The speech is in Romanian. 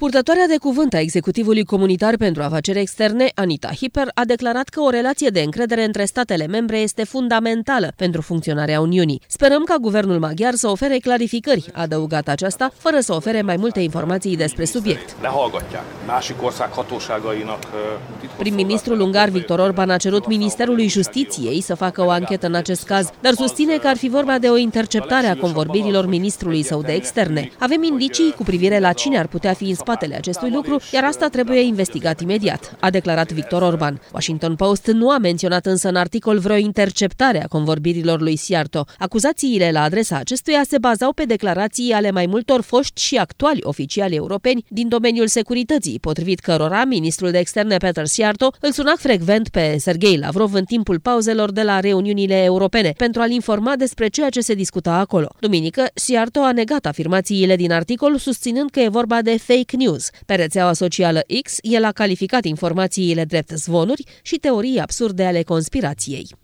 Purtătoarea de cuvânt a executivului comunitar pentru afaceri externe, Anita Hipper, a declarat că o relație de încredere între statele membre este fundamentală pentru funcționarea Uniunii. Sperăm ca guvernul maghiar să ofere clarificări, a adăugat aceasta, fără să ofere mai multe informații despre subiect. Prim-ministrul ungar Viktor Orban a cerut Ministerului Justiției să facă o anchetă în acest caz, dar susține că ar fi vorba de o interceptare a convorbirilor ministrului său de externe. Avem indicii cu privire la cine ar putea fi în spatele acestui lucru, iar asta trebuie investigat imediat, a declarat Viktor Orban. Washington Post nu a menționat însă în articol vreo interceptare a convorbirilor lui Siarto. Acuzațiile la adresa acestuia se bazau pe declarații ale mai multor foști și actuali oficiali europeni din domeniul securității, potrivit cărora ministrul de externe Peter Siarto îl suna frecvent pe Sergei Lavrov în timpul pauzelor de la reuniunile europene pentru a-l informa despre ceea ce se discuta acolo. Duminică, Siarto a negat afirmațiile din articol, susținând că e vorba de fake news. Pe rețeaua socială X, el a calificat informațiile drept zvonuri și teorii absurde ale conspirației.